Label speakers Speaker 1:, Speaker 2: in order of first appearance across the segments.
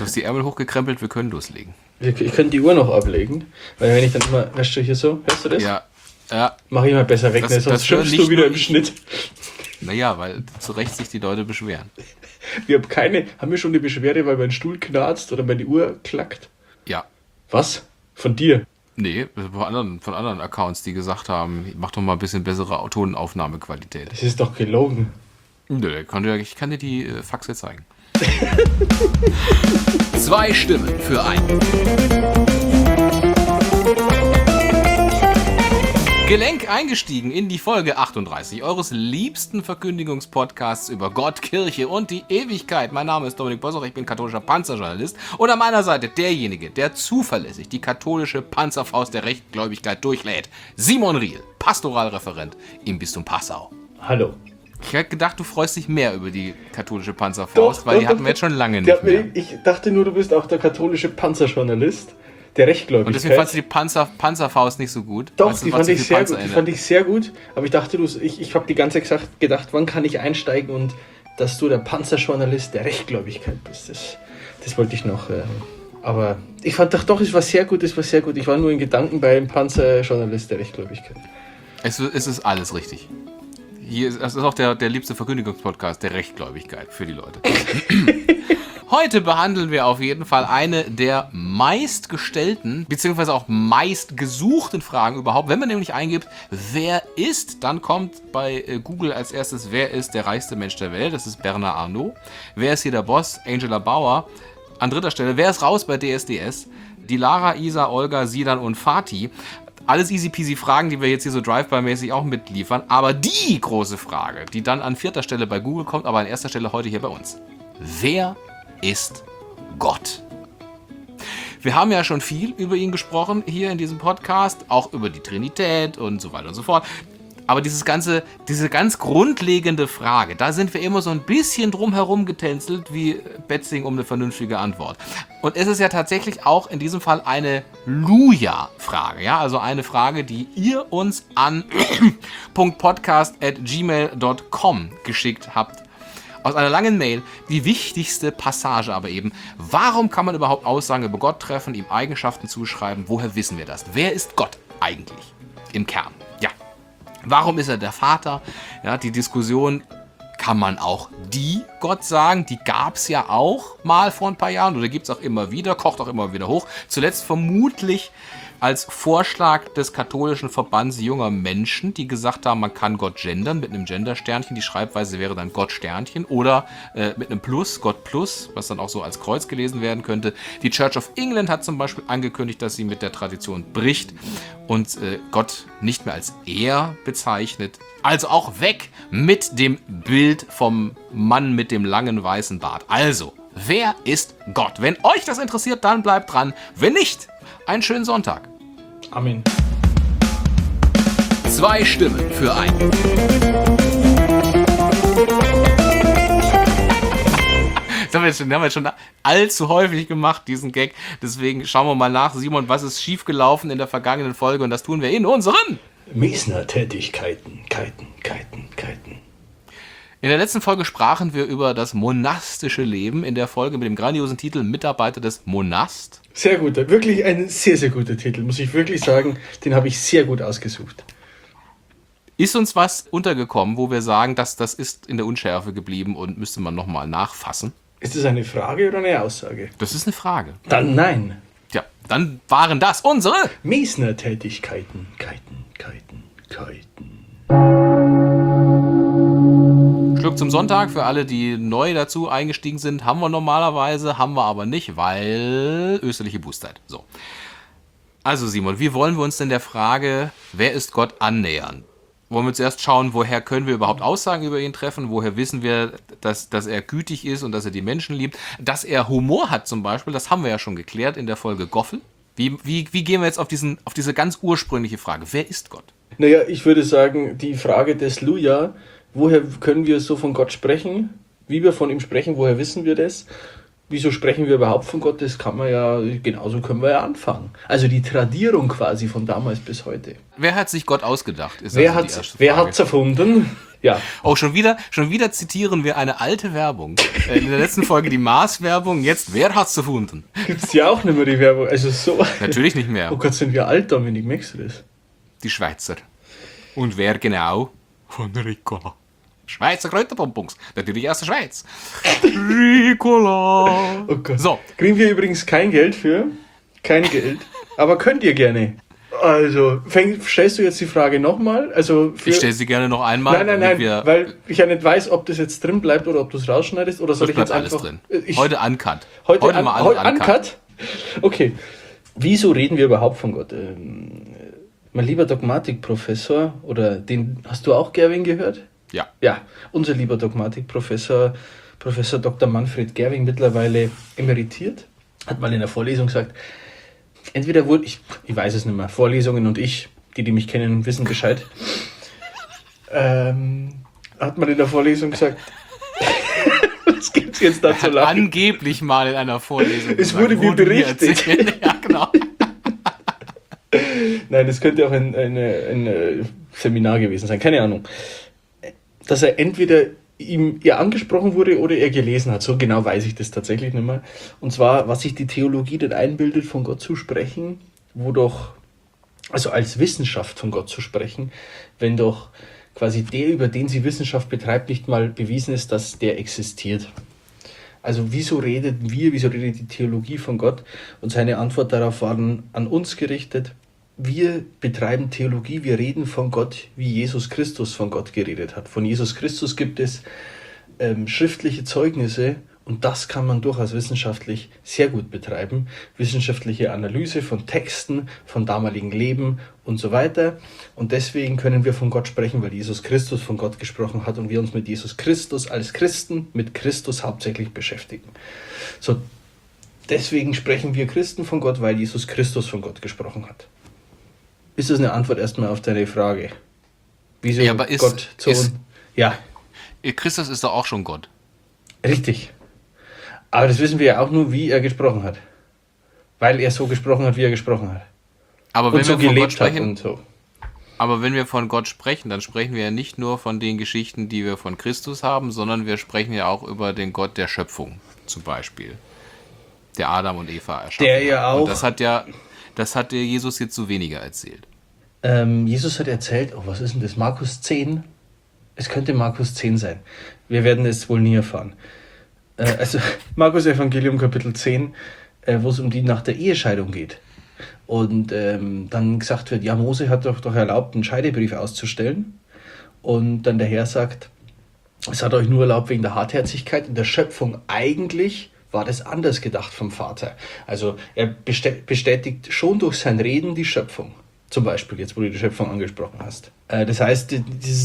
Speaker 1: Du hast die Ärmel hochgekrempelt, wir können loslegen.
Speaker 2: Ich könnte die Uhr noch ablegen, weil wenn ich dann immer, weißt du, hier so, hörst du das?
Speaker 1: Ja.
Speaker 2: Mach ich mal besser weg, sonst schimpfst du wieder im Schnitt.
Speaker 1: Naja, weil zu Recht sich die Leute beschweren.
Speaker 2: Haben wir schon eine Beschwerde, weil mein Stuhl knarzt oder meine Uhr klackt?
Speaker 1: Ja.
Speaker 2: Was? Von dir?
Speaker 1: Nee, von anderen Accounts, die gesagt haben, mach doch mal ein bisschen bessere Tonaufnahmequalität.
Speaker 2: Das ist doch gelogen.
Speaker 1: Nö, ich kann dir die Faxe zeigen. 2 Stimmen für einen. Gelenk eingestiegen in die Folge 38 eures liebsten Verkündigungspodcasts über Gott, Kirche und die Ewigkeit. Mein Name ist Dominik Bossoch, ich bin katholischer Panzerjournalist und an meiner Seite derjenige, der zuverlässig die katholische Panzerfaust der Rechtgläubigkeit durchlädt. Simon Riel, Pastoralreferent im Bistum Passau.
Speaker 2: Hallo.
Speaker 1: Ich hätte gedacht, du freust dich mehr über die katholische Panzerfaust, weil die hatten wir jetzt schon lange nicht mehr.
Speaker 2: Ich dachte nur, du bist auch der katholische Panzerjournalist. Der Rechtgläubigkeit.
Speaker 1: Und deswegen fandst du die Panzerfaust nicht so gut?
Speaker 2: Doch, die fand ich sehr gut. Aber ich dachte, ich habe die ganze Zeit gedacht, wann kann ich einsteigen und dass du der Panzerjournalist der Rechtgläubigkeit bist. Das wollte ich noch. Aber ich fand doch, es war sehr gut. Ich war nur in Gedanken beim Panzerjournalist der Rechtgläubigkeit.
Speaker 1: Es ist alles richtig. Das ist auch der liebste Verkündigungspodcast der Rechtgläubigkeit für die Leute. Heute behandeln wir auf jeden Fall eine der meistgestellten, beziehungsweise auch meistgesuchten Fragen überhaupt. Wenn man nämlich eingibt, wer ist, dann kommt bei Google als erstes, wer ist der reichste Mensch der Welt? Das ist Bernard Arnault. Wer ist hier der Boss? Angela Bauer. An dritter Stelle, wer ist raus bei DSDS? Die Lara, Isa, Olga, Sidan und Fatih. Alles easy peasy Fragen, die wir jetzt hier so Drive-by-mäßig auch mitliefern. Aber die große Frage, die dann an vierter Stelle bei Google kommt, aber an erster Stelle heute hier bei uns. Wer ist Gott? Wir haben ja schon viel über ihn gesprochen hier in diesem Podcast, auch über die Trinität und so weiter und so fort. Aber diese ganz grundlegende Frage, da sind wir immer so ein bisschen drum herum getänzelt wie Betzing um eine vernünftige Antwort. Und es ist ja tatsächlich auch in diesem Fall eine Luja-Frage, ja, also eine Frage, die ihr uns an .podcast@gmail.com geschickt habt. Aus einer langen Mail, die wichtigste Passage aber eben. Warum kann man überhaupt Aussagen über Gott treffen, ihm Eigenschaften zuschreiben? Woher wissen wir das? Wer ist Gott eigentlich im Kern? Ja. Warum ist er der Vater? Ja, die Diskussion, kann man auch die Gott sagen? Die gab es ja auch mal vor ein paar Jahren oder gibt es auch immer wieder, kocht auch immer wieder hoch. Zuletzt vermutlich als Vorschlag des katholischen Verbands junger Menschen, die gesagt haben, man kann Gott gendern mit einem Gendersternchen. Die Schreibweise wäre dann Gott-Sternchen oder mit einem Plus, Gott Plus, was dann auch so als Kreuz gelesen werden könnte. Die Church of England hat zum Beispiel angekündigt, dass sie mit der Tradition bricht und Gott nicht mehr als er bezeichnet. Also auch weg mit dem Bild vom Mann mit dem langen weißen Bart. Also, wer ist Gott? Wenn euch das interessiert, dann bleibt dran. Wenn nicht, einen schönen Sonntag.
Speaker 2: Amen.
Speaker 1: 2 Stimmen für einen. Das haben wir schon allzu häufig gemacht, diesen Gag. Deswegen schauen wir mal nach, Simon, was ist schiefgelaufen in der vergangenen Folge. Und das tun wir in unseren
Speaker 2: Mesner-Tätigkeiten.
Speaker 1: In der letzten Folge sprachen wir über das monastische Leben. In der Folge mit dem grandiosen Titel Mitarbeiter des Monast.
Speaker 2: Sehr gut, wirklich ein sehr, sehr guter Titel, muss ich wirklich sagen. Den habe ich sehr gut ausgesucht.
Speaker 1: Ist uns was untergekommen, wo wir sagen, dass das ist in der Unschärfe geblieben und müsste man nochmal nachfassen?
Speaker 2: Ist das eine Frage oder eine Aussage?
Speaker 1: Das ist eine Frage.
Speaker 2: Dann nein.
Speaker 1: Tja, dann waren das unsere
Speaker 2: Mesner-Tätigkeiten.
Speaker 1: Schluck zum Sonntag für alle, die neu dazu eingestiegen sind, haben wir normalerweise, haben wir aber nicht, weil österliche Bußzeit. So. Also Simon, wie wollen wir uns denn der Frage, wer ist Gott, annähern? Wollen wir zuerst schauen, woher können wir überhaupt Aussagen über ihn treffen? Woher wissen wir, dass er gütig ist und dass er die Menschen liebt? Dass er Humor hat zum Beispiel, das haben wir ja schon geklärt in der Folge Goffel. Wie gehen wir jetzt auf diese ganz ursprüngliche Frage? Wer ist Gott?
Speaker 2: Naja, ich würde sagen, die Frage des Luja, woher können wir so von Gott sprechen? Wie wir von ihm sprechen, woher wissen wir das? Wieso sprechen wir überhaupt von Gott? Das kann man ja, genauso können wir ja anfangen. Also die Tradierung quasi von damals bis heute.
Speaker 1: Wer hat sich Gott ausgedacht?
Speaker 2: Wer hat es erfunden? Ja.
Speaker 1: Oh, schon wieder zitieren wir eine alte Werbung. In der letzten Folge die Mars-Werbung, jetzt, wer hat's erfunden?
Speaker 2: Gibt's ja auch nicht mehr die Werbung, also so.
Speaker 1: Natürlich nicht mehr.
Speaker 2: Oh Gott, sind wir alt, Dominik, merkst du das?
Speaker 1: Die Schweizer. Und wer genau? Von Ricola. Schweizer Kräuterbonbons. Natürlich aus der Schweiz. Ricola.
Speaker 2: Oh Gott.
Speaker 1: So.
Speaker 2: Kriegen wir übrigens kein Geld für. Kein Geld. Aber könnt ihr gerne. Also, stellst du jetzt die Frage nochmal? Also
Speaker 1: ich stelle sie gerne noch einmal.
Speaker 2: Nein, weil ich ja nicht weiß, ob das jetzt drin bleibt oder ob du es rausschneidest. Oder soll ich jetzt einfach...
Speaker 1: alles drin. Heute uncut.
Speaker 2: Heute mal alles uncut? Okay. Wieso reden wir überhaupt von Gott? Mein lieber Dogmatikprofessor, oder den hast du auch, Gerwing, gehört?
Speaker 1: Ja.
Speaker 2: Ja, unser lieber Dogmatikprofessor, Professor Dr. Manfred Gerwing, mittlerweile emeritiert, hat mal in der Vorlesung gesagt, entweder wurde, ich weiß es nicht mehr, Vorlesungen und ich, die mich kennen, wissen Bescheid, hat mal in der Vorlesung gesagt, was gibt's jetzt da zu lachen?
Speaker 1: Angeblich mal in einer Vorlesung.
Speaker 2: Es wurde mir berichtet.
Speaker 1: Ja, genau.
Speaker 2: Nein, das könnte auch ein Seminar gewesen sein, keine Ahnung. Dass er entweder ihr angesprochen wurde oder er gelesen hat. So genau weiß ich das tatsächlich nicht mehr. Und zwar, was sich die Theologie denn einbildet, von Gott zu sprechen, wo doch, also als Wissenschaft von Gott zu sprechen, wenn doch quasi der, über den sie Wissenschaft betreibt, nicht mal bewiesen ist, dass der existiert. Also wieso redet die Theologie von Gott? Und seine Antwort darauf war an uns gerichtet. Wir betreiben Theologie, wir reden von Gott, wie Jesus Christus von Gott geredet hat. Von Jesus Christus gibt es schriftliche Zeugnisse und das kann man durchaus wissenschaftlich sehr gut betreiben. Wissenschaftliche Analyse von Texten, von damaligen Leben und so weiter. Und deswegen können wir von Gott sprechen, weil Jesus Christus von Gott gesprochen hat und wir uns mit Jesus Christus als Christen, mit Christus hauptsächlich beschäftigen. So, deswegen sprechen wir Christen von Gott, weil Jesus Christus von Gott gesprochen hat. Ist das eine Antwort erstmal auf deine Frage? Wieso
Speaker 1: ja, aber
Speaker 2: Gott zu uns? Ja.
Speaker 1: Christus ist doch auch schon Gott.
Speaker 2: Richtig. Aber das wissen wir ja auch nur, wie er gesprochen hat. Weil er so gesprochen hat, wie er gesprochen hat.
Speaker 1: Aber wenn
Speaker 2: und so
Speaker 1: wir von
Speaker 2: gelebt
Speaker 1: Gott sprechen,
Speaker 2: hat und so.
Speaker 1: Aber wenn wir von Gott sprechen, dann sprechen wir ja nicht nur von den Geschichten, die wir von Christus haben, sondern wir sprechen ja auch über den Gott der Schöpfung, zum Beispiel. Der Adam und Eva erschaffen
Speaker 2: Der ja auch...
Speaker 1: Und das hat dir Jesus jetzt so weniger erzählt.
Speaker 2: Jesus hat erzählt, was ist denn das? Markus 10? Es könnte Markus 10 sein. Wir werden es wohl nie erfahren. Also Markus Evangelium Kapitel 10, wo es um die nach der Ehescheidung geht. Und dann gesagt wird, ja, Mose hat doch erlaubt, einen Scheidebrief auszustellen. Und dann der Herr sagt, es hat euch nur erlaubt wegen der Hartherzigkeit. In der Schöpfung eigentlich war das anders gedacht vom Vater. Also er bestätigt schon durch sein Reden die Schöpfung. Zum Beispiel, jetzt wo du die Schöpfung angesprochen hast. Das heißt,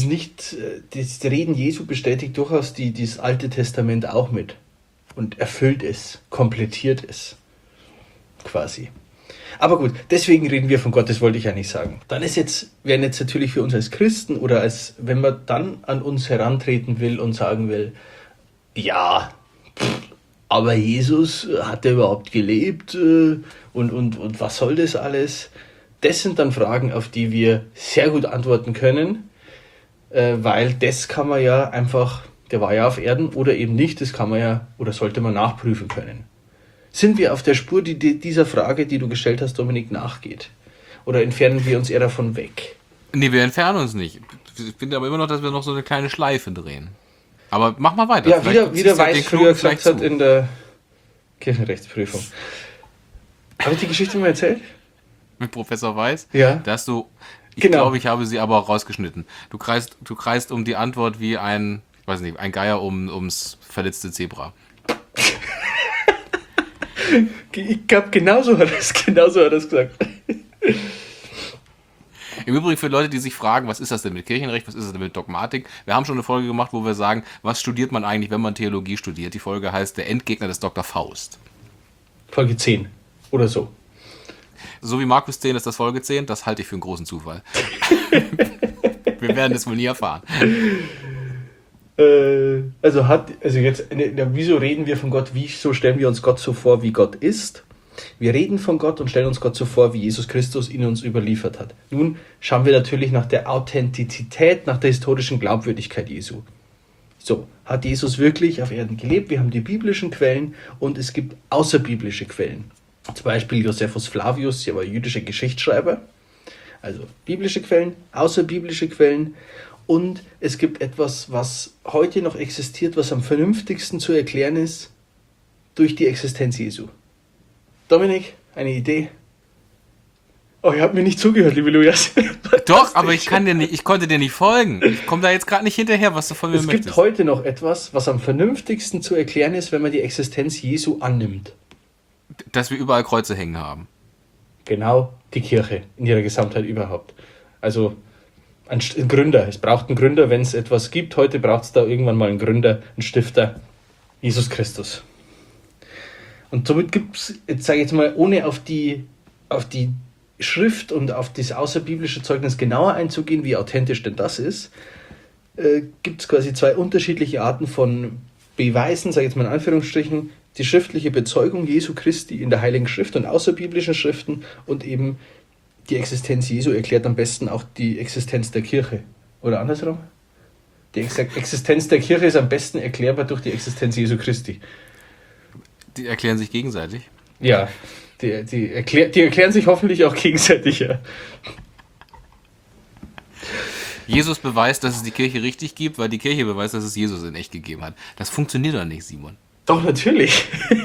Speaker 2: das Reden Jesu bestätigt durchaus das Alte Testament auch mit. Und erfüllt es, komplettiert es. Quasi. Aber gut, deswegen reden wir von Gott, das wollte ich ja nicht sagen. Dann wären jetzt natürlich für uns als Christen oder wenn man dann an uns herantreten will und sagen will, ja, aber Jesus, hat er überhaupt gelebt und was soll das alles? Das sind dann Fragen, auf die wir sehr gut antworten können, weil das kann man ja einfach, der war ja auf Erden oder eben nicht, das kann man ja oder sollte man nachprüfen können. Sind wir auf der Spur, die dieser Frage, die du gestellt hast, Dominik, nachgeht? Oder entfernen wir uns eher davon weg?
Speaker 1: Nee, wir entfernen uns nicht. Ich finde aber immer noch, dass wir noch so eine kleine Schleife drehen. Aber mach mal weiter.
Speaker 2: Ja, wie der Weiß früher gesagt hat in der Kirchenrechtsprüfung. Habe ich die Geschichte mal erzählt?
Speaker 1: Mit Professor Weiß?
Speaker 2: Ja.
Speaker 1: Dass du, ich
Speaker 2: Genau.
Speaker 1: glaube, ich habe sie aber auch rausgeschnitten. Du kreist um die Antwort wie ein Geier ums verletzte Zebra.
Speaker 2: Ich glaube, genauso hat er es gesagt.
Speaker 1: Im Übrigen für Leute, die sich fragen, was ist das denn mit Kirchenrecht, was ist das denn mit Dogmatik? Wir haben schon eine Folge gemacht, wo wir sagen, was studiert man eigentlich, wenn man Theologie studiert? Die Folge heißt Der Endgegner des Dr. Faust.
Speaker 2: Folge 10 oder so.
Speaker 1: So wie Markus 10 ist das Folge 10, das halte ich für einen großen Zufall. Wir werden es wohl nie erfahren.
Speaker 2: Wieso reden wir von Gott? Wieso stellen wir uns Gott so vor, wie Gott ist? Wir reden von Gott und stellen uns Gott so vor, wie Jesus Christus ihn uns überliefert hat. Nun schauen wir natürlich nach der Authentizität, nach der historischen Glaubwürdigkeit Jesu. So, hat Jesus wirklich auf Erden gelebt? Wir haben die biblischen Quellen und es gibt außerbiblische Quellen. Zum Beispiel Josephus Flavius, der war jüdischer Geschichtsschreiber. Also biblische Quellen, außerbiblische Quellen. Und es gibt etwas, was heute noch existiert, was am vernünftigsten zu erklären ist, durch die Existenz Jesu. Dominik, eine Idee? Oh, ihr habt mir nicht zugehört, liebe Lujas.
Speaker 1: Doch, aber ich konnte dir nicht folgen. Ich komme da jetzt gerade nicht hinterher, was du von mir möchtest.
Speaker 2: Es gibt heute noch etwas, was am vernünftigsten zu erklären ist, wenn man die Existenz Jesu annimmt.
Speaker 1: Dass wir überall Kreuze hängen haben.
Speaker 2: Genau, die Kirche in ihrer Gesamtheit überhaupt. Also ein Gründer. Es braucht einen Gründer, wenn es etwas gibt. Heute braucht es da irgendwann mal einen Gründer, einen Stifter. Jesus Christus. Und somit gibt es, jetzt sage ich jetzt mal, ohne auf die Schrift und auf das außerbiblische Zeugnis genauer einzugehen, wie authentisch denn das ist, gibt es quasi zwei unterschiedliche Arten von Beweisen, sage ich jetzt mal in Anführungsstrichen, die schriftliche Bezeugung Jesu Christi in der Heiligen Schrift und außerbiblischen Schriften und eben die Existenz Jesu erklärt am besten auch die Existenz der Kirche. Oder andersrum? Die Existenz der Kirche ist am besten erklärbar durch die Existenz Jesu Christi.
Speaker 1: Die erklären sich gegenseitig?
Speaker 2: Ja, die erklären sich hoffentlich auch gegenseitig, ja.
Speaker 1: Jesus beweist, dass es die Kirche richtig gibt, weil die Kirche beweist, dass es Jesus in echt gegeben hat. Das funktioniert doch nicht, Simon.
Speaker 2: Doch, natürlich.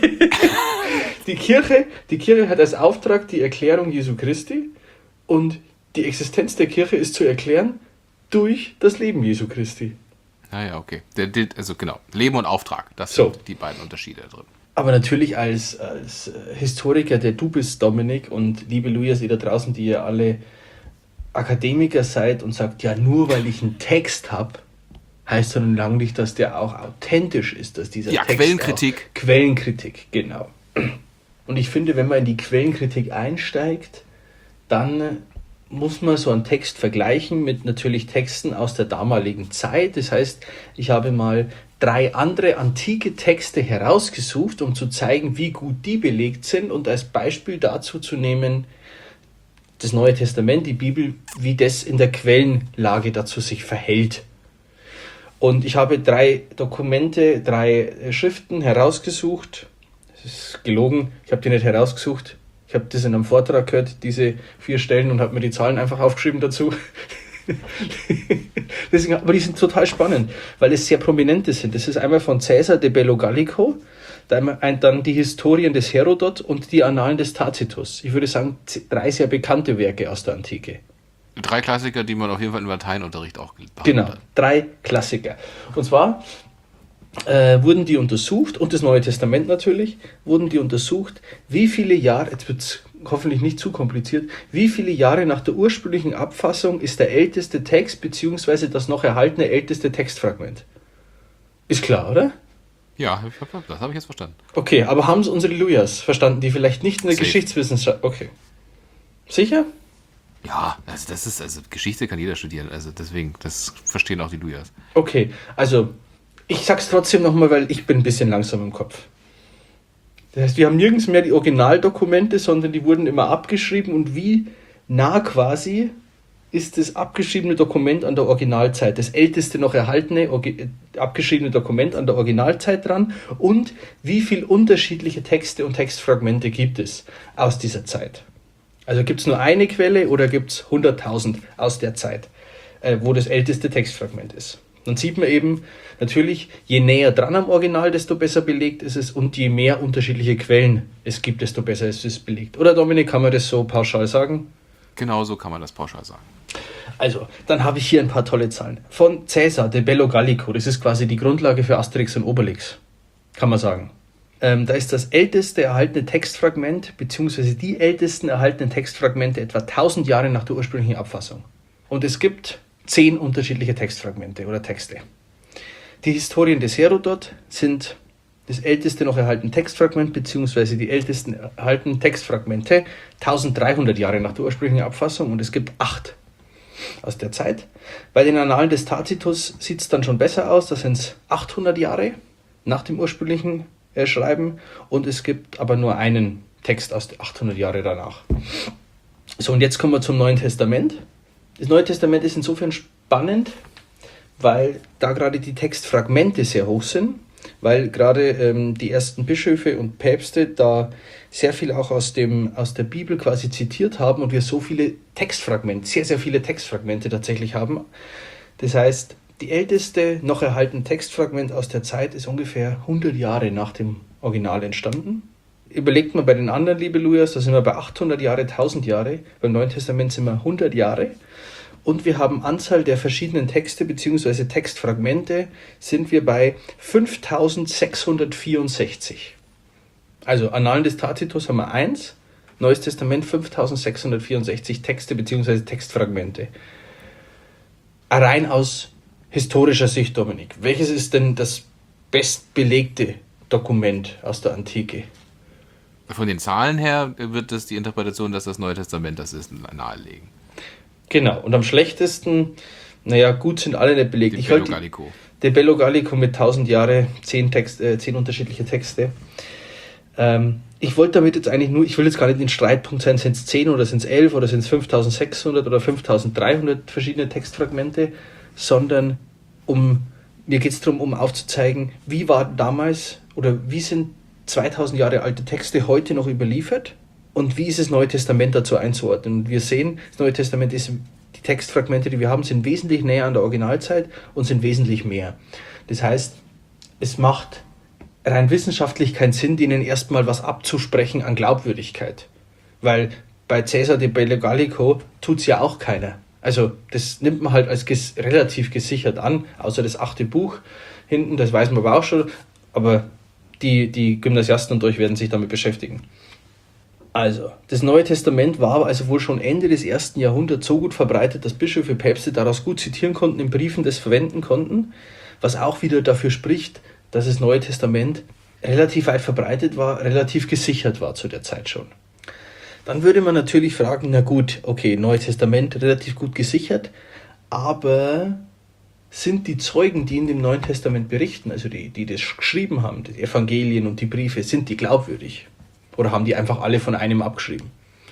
Speaker 2: Die Kirche hat als Auftrag die Erklärung Jesu Christi und die Existenz der Kirche ist zu erklären durch das Leben Jesu Christi.
Speaker 1: Naja, okay. Also genau, Leben und Auftrag, das sind die beiden Unterschiede da drin.
Speaker 2: Aber natürlich als Historiker, der du bist, Dominik, und liebe Lujas, ihr da draußen, die ihr alle Akademiker seid und sagt, ja, nur weil ich einen Text habe, heißt dann lange nicht, dass der auch authentisch ist, dass dieser Text
Speaker 1: Quellenkritik.
Speaker 2: Quellenkritik, genau. Und ich finde, wenn man in die Quellenkritik einsteigt, dann muss man so einen Text vergleichen mit natürlich Texten aus der damaligen Zeit. Das heißt, ich habe mal 3 andere antike Texte herausgesucht, um zu zeigen, wie gut die belegt sind und als Beispiel dazu zu nehmen, das Neue Testament, die Bibel, wie das in der Quellenlage dazu sich verhält. Und ich habe 3 Dokumente, 3 Schriften herausgesucht. Das ist gelogen, ich habe die nicht herausgesucht. Ich habe das in einem Vortrag gehört, diese 4 Stellen, und habe mir die Zahlen einfach aufgeschrieben dazu. Deswegen, aber die sind total spannend, weil es sehr prominente sind. Das ist einmal von Caesar de Bello Gallico, dann die Historien des Herodot und die Annalen des Tacitus. Ich würde sagen, 3 sehr bekannte Werke aus der Antike.
Speaker 1: 3 Klassiker, die man auf jeden Fall im Lateinunterricht auch behandelt hat.
Speaker 2: Genau, 3 Klassiker. Und zwar wurden die untersucht, und das Neue Testament natürlich, wurden die untersucht, wie viele Jahre, jetzt wird es hoffentlich nicht zu kompliziert, wie viele Jahre nach der ursprünglichen Abfassung ist der älteste Text bzw. das noch erhaltene älteste Textfragment. Ist klar, oder?
Speaker 1: Ja, das habe ich jetzt verstanden.
Speaker 2: Okay, aber haben es unsere Lujas verstanden, die vielleicht nicht in der Geschichtswissenschaft... Okay. Sicher?
Speaker 1: Ja, also Geschichte kann jeder studieren, also deswegen, das verstehen auch die Lujas.
Speaker 2: Okay, also ich sag's trotzdem nochmal, weil ich bin ein bisschen langsam im Kopf. Das heißt, wir haben nirgends mehr die Originaldokumente, sondern die wurden immer abgeschrieben, und wie nah quasi ist das abgeschriebene Dokument an der Originalzeit, das älteste noch erhaltene abgeschriebene Dokument an der Originalzeit dran, und wie viel unterschiedliche Texte und Textfragmente gibt es aus dieser Zeit. Also gibt es nur eine Quelle oder gibt es 100.000 aus der Zeit, wo das älteste Textfragment ist. Dann sieht man eben, natürlich, je näher dran am Original, desto besser belegt ist es, und je mehr unterschiedliche Quellen es gibt, desto besser ist es belegt. Oder Dominik, kann man das so pauschal sagen?
Speaker 1: Genau so kann man das pauschal sagen.
Speaker 2: Also, dann habe ich hier ein paar tolle Zahlen. Von Caesar de Bello Gallico, das ist quasi die Grundlage für Asterix und Obelix, kann man sagen. Da ist das älteste erhaltene Textfragment, beziehungsweise die ältesten erhaltenen Textfragmente etwa 1000 Jahre nach der ursprünglichen Abfassung. Und es gibt 10 unterschiedliche Textfragmente oder Texte. Die Historien des Herodot sind das älteste noch erhaltene Textfragment, beziehungsweise die ältesten erhaltenen Textfragmente 1300 Jahre nach der ursprünglichen Abfassung, und es gibt 8 aus der Zeit. Bei den Annalen des Tacitus sieht es dann schon besser aus, da sind es 800 Jahre nach dem ursprünglichen Schreiben, und es gibt aber nur einen Text aus 800 Jahre danach. So, und jetzt kommen wir zum Neuen Testament. Das Neue Testament ist insofern spannend, weil da gerade die Textfragmente sehr hoch sind, weil gerade die ersten Bischöfe und Päpste da sehr viel auch aus der Bibel quasi zitiert haben und wir so viele Textfragmente, sehr, sehr viele Textfragmente tatsächlich haben. Das heißt, die älteste noch erhaltene Textfragment aus der Zeit ist ungefähr 100 Jahre nach dem Original entstanden. Überlegt mal bei den anderen, liebe Lujas, da sind wir bei 800 Jahre, 1000 Jahre. Beim Neuen Testament sind wir 100 Jahre. Und wir haben Anzahl der verschiedenen Texte bzw. Textfragmente sind wir bei 5664. Also Annalen des Tacitus haben wir 1, Neues Testament 5664 Texte bzw. Textfragmente. Rein aus historischer Sicht, Dominik, welches ist denn das bestbelegte Dokument aus der Antike?
Speaker 1: Von den Zahlen her wird das die Interpretation, dass das Neue Testament das ist, nahelegen.
Speaker 2: Genau, und am schlechtesten, gut sind alle nicht belegt.
Speaker 1: Der Bello Gallico.
Speaker 2: Der Bello Gallico mit 1000 Jahre, 10 unterschiedliche Texte. Ich wollte damit jetzt eigentlich ich will jetzt gar nicht den Streitpunkt sein, sind es 10 oder sind es 11 oder sind es 5600 oder 5300 verschiedene Textfragmente, sondern mir geht es darum, um aufzuzeigen, wie war damals oder wie sind 2000 Jahre alte Texte heute noch überliefert und wie ist das Neue Testament dazu einzuordnen. Und wir sehen, das Neue Testament ist, die Textfragmente, die wir haben, sind wesentlich näher an der Originalzeit und sind wesentlich mehr. Das heißt, es macht rein wissenschaftlich keinen Sinn, denen erstmal was abzusprechen an Glaubwürdigkeit. Weil bei Caesar de Bello Gallico tut es ja auch keiner. Also das nimmt man halt als relativ gesichert an, außer das 8. Buch hinten, das weiß man aber auch schon, aber die Gymnasiasten und euch werden sich damit beschäftigen. Also, das Neue Testament war also wohl schon Ende des 1. Jahrhunderts so gut verbreitet, dass Bischöfe, Päpste daraus gut zitieren konnten, in Briefen das verwenden konnten, was auch wieder dafür spricht, dass das Neue Testament relativ weit verbreitet war, relativ gesichert war zu der Zeit schon. Dann würde man natürlich fragen, na gut, okay, Neues Testament relativ gut gesichert, aber sind die Zeugen, die in dem Neuen Testament berichten, also die das geschrieben haben, die Evangelien und die Briefe, sind die glaubwürdig? Oder haben die einfach alle von einem abgeschrieben?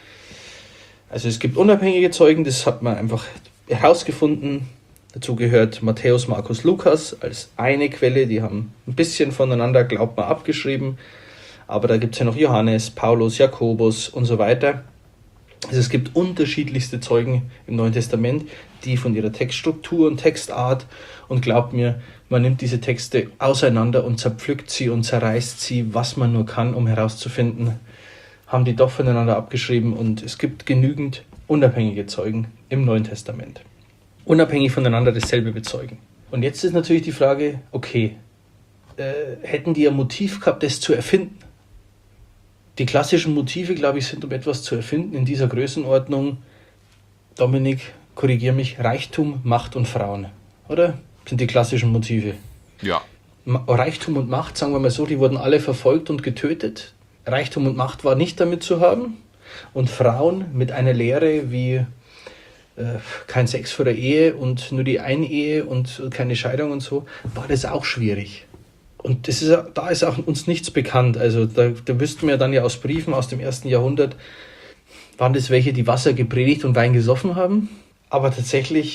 Speaker 2: Also es gibt unabhängige Zeugen, das hat man einfach herausgefunden. Dazu gehört Matthäus, Markus, Lukas als eine Quelle, die haben ein bisschen voneinander, glaubt man, abgeschrieben. Aber da gibt es ja noch Johannes, Paulus, Jakobus und so weiter. Also es gibt unterschiedlichste Zeugen im Neuen Testament, die von ihrer Textstruktur und Textart, und glaubt mir, man nimmt diese Texte auseinander und zerpflückt sie und zerreißt sie, was man nur kann, um herauszufinden, haben die doch voneinander abgeschrieben, und es gibt genügend unabhängige Zeugen im Neuen Testament. Unabhängig voneinander dasselbe bezeugen. Und jetzt ist natürlich die Frage, okay, hätten die ein Motiv gehabt, das zu erfinden? Die klassischen Motive, glaube ich, sind, um etwas zu erfinden in dieser Größenordnung, Dominik, korrigier mich, Reichtum, Macht und Frauen, oder? Sind die klassischen Motive.
Speaker 1: Ja.
Speaker 2: Reichtum und Macht, sagen wir mal so, die wurden alle verfolgt und getötet. Reichtum und Macht war nicht damit zu haben. Und Frauen mit einer Lehre wie kein Sex vor der Ehe und nur die Einehe und keine Scheidung und so, war das auch schwierig. Und da ist auch uns nichts bekannt. Also da wüssten wir dann ja aus Briefen aus dem 1. Jahrhundert, waren das welche, die Wasser gepredigt und Wein gesoffen haben. Aber tatsächlich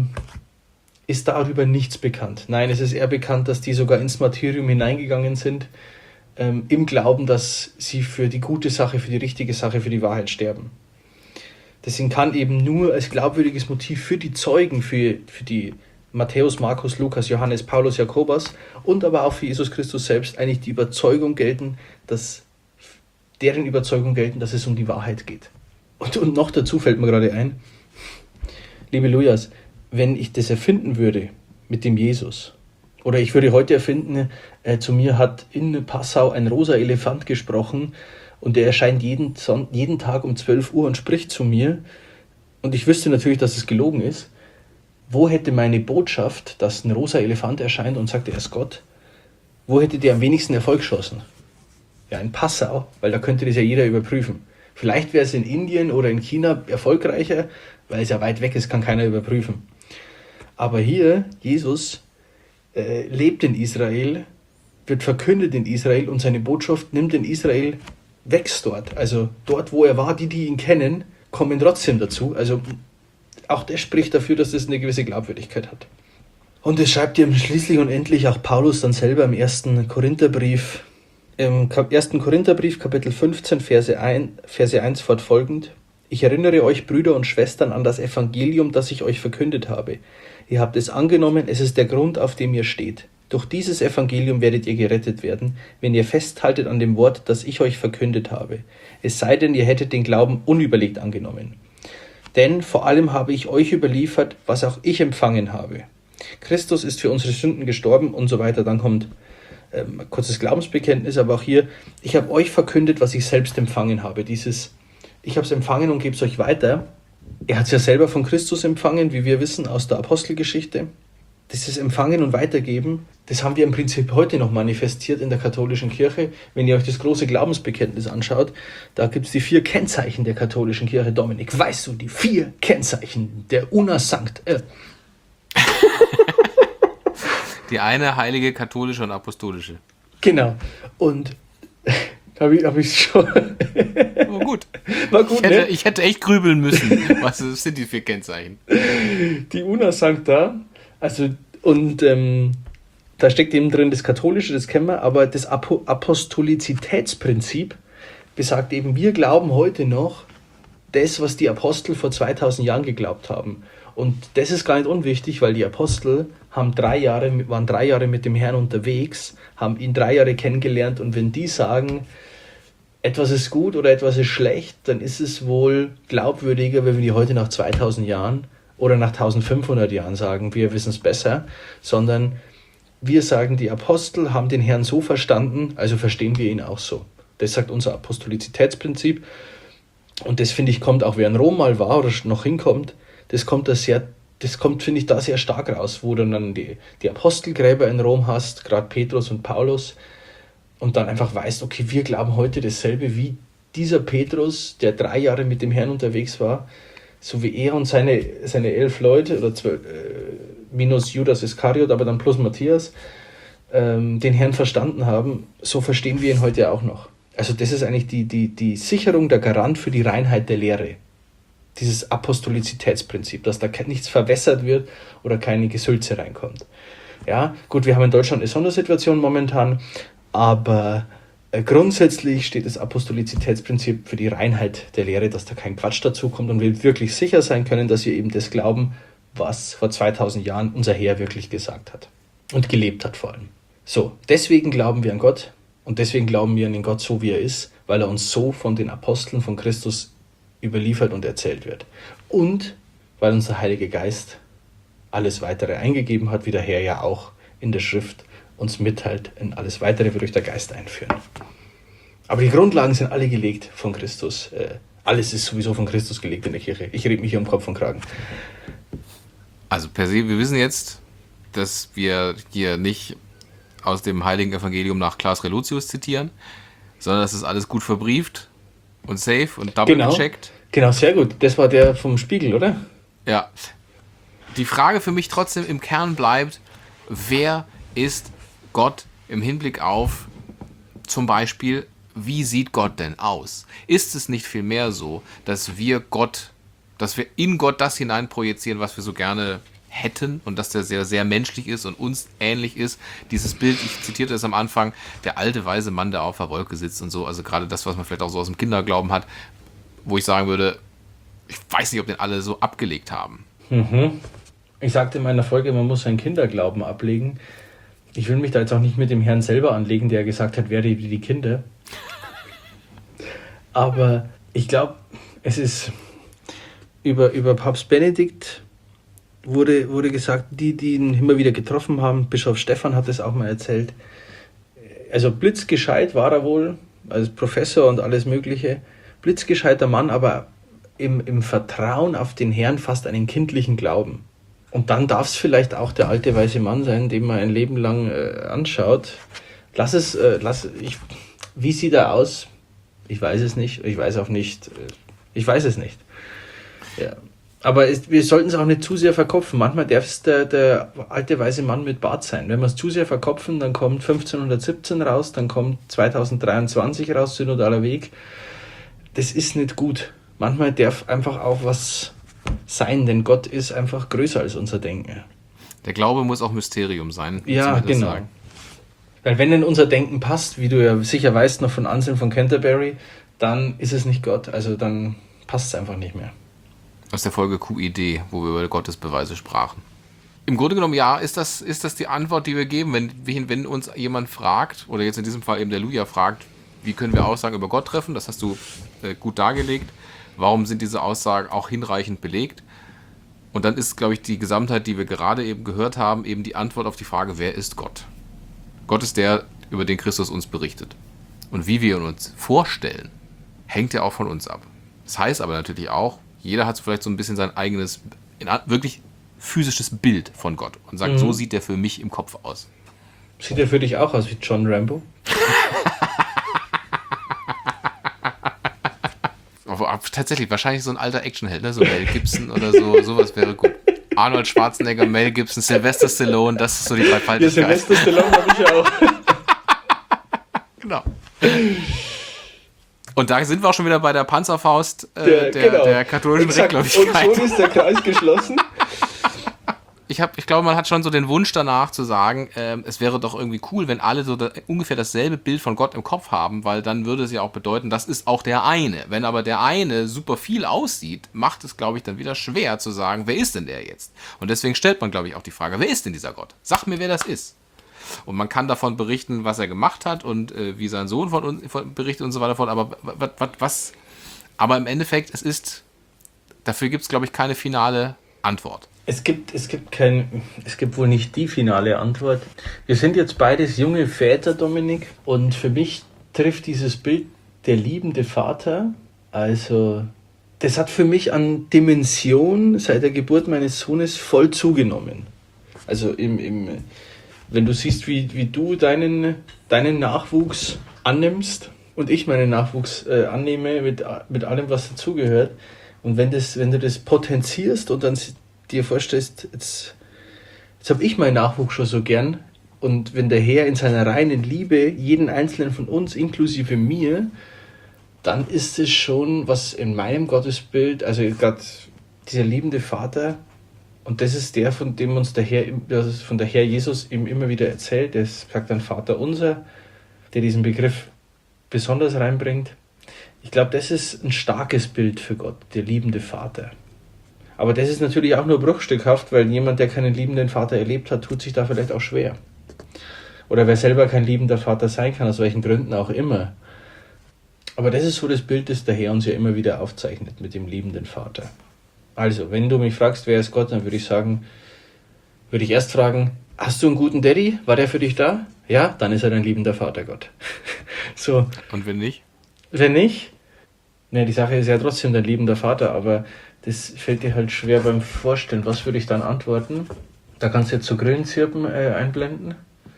Speaker 2: ist darüber nichts bekannt. Nein, es ist eher bekannt, dass die sogar ins Martyrium hineingegangen sind, im Glauben, dass sie für die gute Sache, für die richtige Sache, für die Wahrheit sterben. Deswegen kann eben nur als glaubwürdiges Motiv für die Zeugen, für die Matthäus, Markus, Lukas, Johannes, Paulus, Jakobus und aber auch für Jesus Christus selbst eigentlich die Überzeugung gelten, deren Überzeugung gelten, dass es um die Wahrheit geht. Und noch dazu fällt mir gerade ein, liebe Lujas, wenn ich das erfinden würde mit dem Jesus, oder ich würde heute erfinden, zu mir hat in Passau ein rosa Elefant gesprochen und der erscheint jeden Tag um 12 Uhr und spricht zu mir, und ich wüsste natürlich, dass es gelogen ist. Wo hätte meine Botschaft, dass ein rosa Elefant erscheint und sagt, er ist Gott, wo hätte der am wenigsten Erfolg geschossen? Ja, in Passau, weil da könnte das ja jeder überprüfen. Vielleicht wäre es in Indien oder in China erfolgreicher, weil es ja weit weg ist, kann keiner überprüfen. Aber hier, Jesus lebt in Israel, wird verkündet in Israel und seine Botschaft nimmt in Israel wächst dort. Also dort, wo er war, die ihn kennen, kommen trotzdem dazu. Also auch das spricht dafür, dass das eine gewisse Glaubwürdigkeit hat. Und das schreibt ihm schließlich und endlich auch Paulus dann selber im 1. Korintherbrief, Kapitel 15, Verse 1 fortfolgend. Ich erinnere euch, Brüder und Schwestern, an das Evangelium, das ich euch verkündet habe. Ihr habt es angenommen, es ist der Grund, auf dem ihr steht. Durch dieses Evangelium werdet ihr gerettet werden, wenn ihr festhaltet an dem Wort, das ich euch verkündet habe. Es sei denn, ihr hättet den Glauben unüberlegt angenommen. Denn vor allem habe ich euch überliefert, was auch ich empfangen habe. Christus ist für unsere Sünden gestorben und so weiter. Dann kommt ein kurzes Glaubensbekenntnis, aber auch hier, ich habe euch verkündet, was ich selbst empfangen habe. Dieses, ich habe es empfangen und gebe es euch weiter. Er hat es ja selber von Christus empfangen, wie wir wissen aus der Apostelgeschichte. Dieses Empfangen und Weitergeben, das haben wir im Prinzip heute noch manifestiert in der katholischen Kirche. Wenn ihr euch das große Glaubensbekenntnis anschaut, da gibt es die 4 Kennzeichen der katholischen Kirche. Dominik, weißt du, die 4 Kennzeichen der Una Sanct?
Speaker 1: Die eine heilige, katholische und apostolische.
Speaker 2: Genau. Und hab ich schon.
Speaker 1: War gut.
Speaker 2: War gut,
Speaker 1: ich hätte echt grübeln müssen. Was sind die 4 Kennzeichen?
Speaker 2: Die Una Sancta, also, und da steckt eben drin das Katholische, das kennen wir, aber das Apostolizitätsprinzip besagt eben, wir glauben heute noch das, was die Apostel vor 2000 Jahren geglaubt haben. Und das ist gar nicht unwichtig, weil die Apostel waren 3 Jahre mit dem Herrn unterwegs, haben ihn 3 Jahre kennengelernt, und wenn die sagen, etwas ist gut oder etwas ist schlecht, dann ist es wohl glaubwürdiger, wenn wir die heute nach 2000 Jahren oder nach 1500 Jahren sagen, wir wissen es besser, sondern wir sagen, die Apostel haben den Herrn so verstanden, also verstehen wir ihn auch so. Das sagt unser Apostolizitätsprinzip, und das, finde ich, kommt auch, wer in Rom mal war oder noch hinkommt, das kommt, finde ich, da sehr stark raus, wo du dann die Apostelgräber in Rom hast, gerade Petrus und Paulus, und dann einfach weißt, okay, wir glauben heute dasselbe wie dieser Petrus, der 3 Jahre mit dem Herrn unterwegs war, so wie er und seine 11 Leute, oder 12, minus Judas Iskariot, aber dann plus Matthias, den Herrn verstanden haben, so verstehen wir ihn heute auch noch. Also das ist eigentlich die Sicherung, der Garant für die Reinheit der Lehre. Dieses Apostolizitätsprinzip, dass da nichts verwässert wird oder keine Gesülze reinkommt. Ja, gut, wir haben in Deutschland eine Sondersituation momentan, aber grundsätzlich steht das Apostolizitätsprinzip für die Reinheit der Lehre, dass da kein Quatsch dazukommt, und wir wirklich sicher sein können, dass wir eben das glauben, was vor 2000 Jahren unser Herr wirklich gesagt hat und gelebt hat vor allem. So, deswegen glauben wir an Gott, und deswegen glauben wir an den Gott so, wie er ist, weil er uns so von den Aposteln von Christus überliefert und erzählt wird. Und weil unser Heiliger Geist alles Weitere eingegeben hat, wie der Herr ja auch in der Schrift uns mitteilt, in alles Weitere wird durch der Geist einführen. Aber die Grundlagen sind alle gelegt von Christus. Alles ist sowieso von Christus gelegt in der Kirche. Ich rede mich hier um Kopf und Kragen.
Speaker 1: Also per se, wir wissen jetzt, dass wir hier nicht aus dem Heiligen Evangelium nach Claes Relotius zitieren, sondern das ist alles gut verbrieft und safe und double gecheckt.
Speaker 2: Genau, sehr gut. Das war der vom Spiegel, oder?
Speaker 1: Ja. Die Frage für mich trotzdem im Kern bleibt, wer ist Gott im Hinblick auf zum Beispiel, wie sieht Gott denn aus? Ist es nicht vielmehr so, dass wir in Gott das hineinprojizieren, was wir so gerne hätten, und dass der sehr, sehr menschlich ist und uns ähnlich ist? Dieses Bild, ich zitierte es am Anfang, der alte weise Mann, der auf der Wolke sitzt und so, also gerade das, was man vielleicht auch so aus dem Kinderglauben hat, wo ich sagen würde, ich weiß nicht, ob den alle so abgelegt haben.
Speaker 2: Ich sagte in meiner Folge, man muss seinen Kinderglauben ablegen. Ich will mich da jetzt auch nicht mit dem Herrn selber anlegen, der gesagt hat, werde wie die Kinder. Aber ich glaube, es ist über Papst Benedikt wurde gesagt, die ihn immer wieder getroffen haben, Bischof Stephan hat es auch mal erzählt, also blitzgescheit war er wohl, als Professor und alles Mögliche, blitzgescheiter Mann, aber im Vertrauen auf den Herrn fast einen kindlichen Glauben. Und dann darf es vielleicht auch der alte weise Mann sein, den man ein Leben lang anschaut. Wie sieht er aus? Ich weiß es nicht. Ich weiß es nicht. Ja. Aber wir sollten es auch nicht zu sehr verkopfen. Manchmal darf es der alte weise Mann mit Bart sein. Wenn wir es zu sehr verkopfen, dann kommt 1517 raus, dann kommt 2023 raus, synodaler Weg. Das ist nicht gut. Manchmal darf einfach auch was sein, denn Gott ist einfach größer als unser Denken.
Speaker 1: Der Glaube muss auch Mysterium sein.
Speaker 2: Ja, genau. Sagen. Weil wenn in unser Denken passt, wie du ja sicher weißt noch von Anselm von Canterbury, dann ist es nicht Gott. Also dann passt es einfach nicht mehr.
Speaker 1: Aus der Folge QID, wo wir über Gottes Beweise sprachen. Im Grunde genommen, ja, ist das die Antwort, die wir geben, wenn uns jemand fragt, oder jetzt in diesem Fall eben der Luja fragt, wie können wir Aussagen über Gott treffen? Das hast du gut dargelegt. Warum sind diese Aussagen auch hinreichend belegt? Und dann ist, glaube ich, die Gesamtheit, die wir gerade eben gehört haben, eben die Antwort auf die Frage, wer ist Gott? Gott ist der, über den Christus uns berichtet. Und wie wir ihn uns vorstellen, hängt ja auch von uns ab. Das heißt aber natürlich auch, jeder hat vielleicht so ein bisschen sein eigenes, wirklich physisches Bild von Gott und sagt, so sieht der für mich im Kopf aus.
Speaker 2: Sieht der für dich auch aus wie John Rambo?
Speaker 1: Tatsächlich, wahrscheinlich so ein alter Actionheld, ne? So Mel Gibson oder so, sowas wäre gut. Arnold Schwarzenegger, Mel Gibson, Sylvester Stallone, das ist so die Dreifaltigkeit.
Speaker 2: Ja, Sylvester Stallone habe ich ja auch.
Speaker 1: Genau. Und da sind wir auch schon wieder bei der Panzerfaust der katholischen Rechtgläubigkeit.
Speaker 2: Und schon ist der Kreis geschlossen.
Speaker 1: Ich glaube, man hat schon so den Wunsch danach zu sagen, es wäre doch irgendwie cool, wenn alle so ungefähr dasselbe Bild von Gott im Kopf haben, weil dann würde es ja auch bedeuten, das ist auch der eine. Wenn aber der eine super viel aussieht, macht es, glaube ich, dann wieder schwer zu sagen, wer ist denn der jetzt? Und deswegen stellt man, glaube ich, auch die Frage, wer ist denn dieser Gott? Sag mir, wer das ist. Und man kann davon berichten, was er gemacht hat und wie sein Sohn von berichtet und so weiter. Aber was? Aber im Endeffekt, dafür gibt es, glaube ich, keine finale Antwort.
Speaker 2: Es gibt wohl nicht die finale Antwort. Wir sind jetzt beides junge Väter, Dominik, und für mich trifft dieses Bild der liebende Vater, also das hat für mich an Dimension seit der Geburt meines Sohnes voll zugenommen. Also wenn du siehst, wie du deinen Nachwuchs annimmst und ich meinen Nachwuchs annehme mit allem, was dazugehört, und wenn du das potenzierst und dann dir vorstellst, jetzt habe ich meinen Nachwuchs schon so gern, und wenn der Herr in seiner reinen Liebe jeden einzelnen von uns, inklusive mir, dann ist es schon, was in meinem Gottesbild, also gerade dieser liebende Vater, und das ist der, von dem uns der Herr Jesus ihm immer wieder erzählt, der sagt dann Vater unser, der diesen Begriff besonders reinbringt. Ich glaube, das ist ein starkes Bild für Gott, der liebende Vater. Aber das ist natürlich auch nur bruchstückhaft, weil jemand, der keinen liebenden Vater erlebt hat, tut sich da vielleicht auch schwer. Oder wer selber kein liebender Vater sein kann, aus welchen Gründen auch immer. Aber das ist so das Bild, das der Herr uns ja immer wieder aufzeichnet mit dem liebenden Vater. Also, wenn du mich fragst, wer ist Gott, dann würde ich erst fragen, hast du einen guten Daddy? War der für dich da? Ja, dann ist er dein liebender Vater, Gott. So.
Speaker 1: Und wenn nicht?
Speaker 2: Wenn nicht? Ne, die Sache ist ja trotzdem dein liebender Vater, aber das fällt dir halt schwer beim Vorstellen. Was würde ich dann antworten? Da kannst du jetzt so Grillenzirpen einblenden.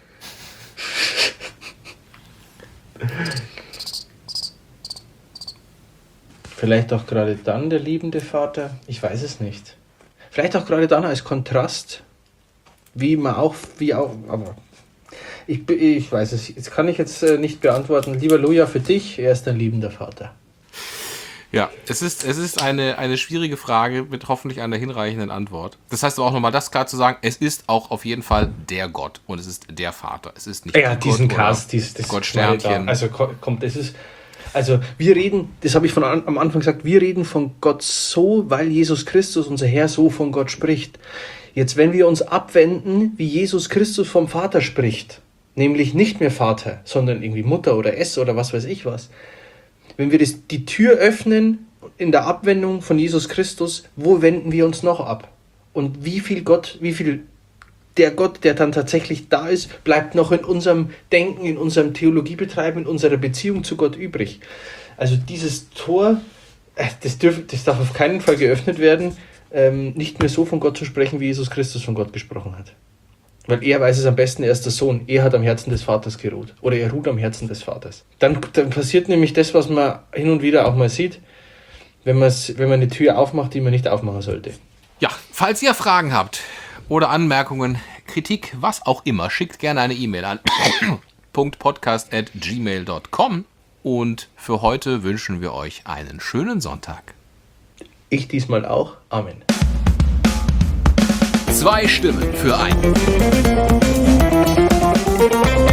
Speaker 2: Vielleicht auch gerade dann der liebende Vater. Ich weiß es nicht. Vielleicht auch gerade dann als Kontrast. Aber ich weiß es. Jetzt kann ich nicht beantworten. Lieber Luja, für dich, er ist ein liebender Vater.
Speaker 1: Ja, es ist eine schwierige Frage mit hoffentlich einer hinreichenden Antwort. Das heißt aber auch nochmal, das klar zu sagen, es ist auch auf jeden Fall der Gott und es ist der Vater. Es ist nicht
Speaker 2: diesen
Speaker 1: Gott
Speaker 2: Cast, das
Speaker 1: Gott Sternchen.
Speaker 2: Also kommt, wir reden, das habe ich am Anfang gesagt, wir reden von Gott so, weil Jesus Christus, unser Herr, so von Gott spricht. Jetzt, wenn wir uns abwenden, wie Jesus Christus vom Vater spricht, nämlich nicht mehr Vater, sondern irgendwie Mutter oder Es oder was weiß ich was, wenn wir die Tür öffnen in der Abwendung von Jesus Christus, wo wenden wir uns noch ab? Und wie viel der Gott, der dann tatsächlich da ist, bleibt noch in unserem Denken, in unserem Theologiebetreiben, in unserer Beziehung zu Gott übrig? Also dieses Tor, das darf auf keinen Fall geöffnet werden, nicht mehr so von Gott zu sprechen, wie Jesus Christus von Gott gesprochen hat. Weil er weiß es am besten, er ist der Sohn. Er hat am Herzen des Vaters geruht. Oder er ruht am Herzen des Vaters. Dann passiert nämlich das, was man hin und wieder auch mal sieht. wenn man eine Tür aufmacht, die man nicht aufmachen sollte.
Speaker 1: Ja, falls ihr Fragen habt oder Anmerkungen, Kritik, was auch immer, schickt gerne eine E-Mail an .podcast@gmail.com und für heute wünschen wir euch einen schönen Sonntag.
Speaker 2: Ich diesmal auch. Amen.
Speaker 1: 2 Stimmen für einen.